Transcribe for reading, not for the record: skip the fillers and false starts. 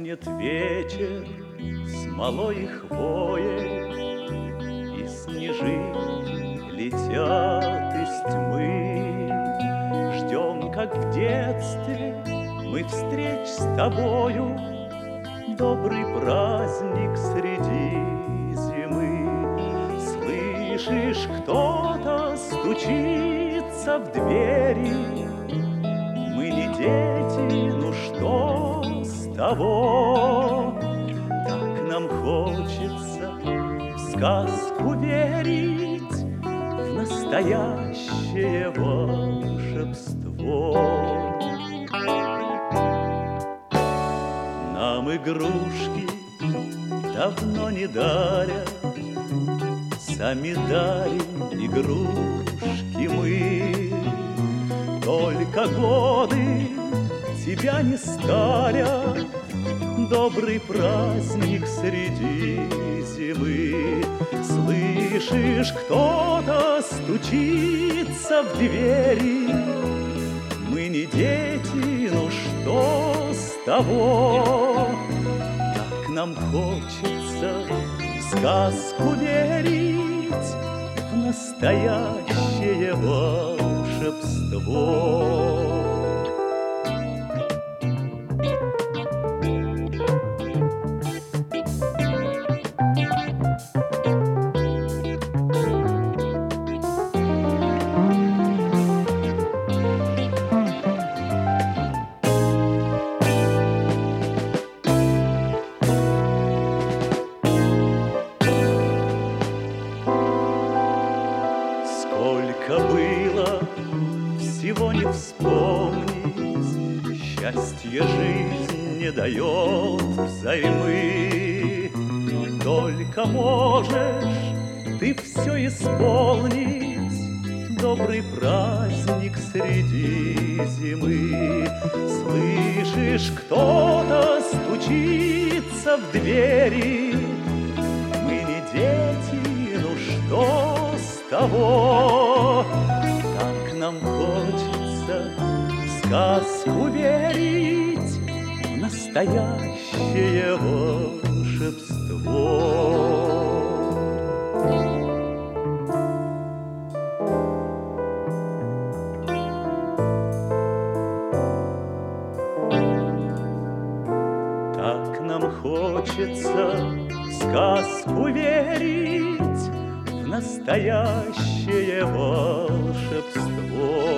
Гаснет вечер смолой и хвоей, И снежинки летят из тьмы. Ждем, как в детстве, мы встреч с тобою, Добрый праздник среди зимы. Слышишь, кто-то стучится в двери. Мы не дети, ну что с того? Так нам хочется в сказку верить, В настоящее волшебство. Нам игрушки давно не дарят, Сами дарим игрушки мы. Только годы тебя не старят, Добрый праздник среди зимы. Слышишь, кто-то стучится в двери. Мы не дети, ну что с того? Так нам хочется в сказку верить, В настоящее волшебство. Сколько было, всего не вспомнить, Счастье жизнь не дает взаймы. Только можешь ты все исполнить, Добрый праздник среди зимы. Слышишь, кто-то стучится в двери. Мы не дети, ну что с того? Так нам хочется в сказку верить, В настоящее волшебство. Так нам хочется в сказку верить, В настоящее волшебство.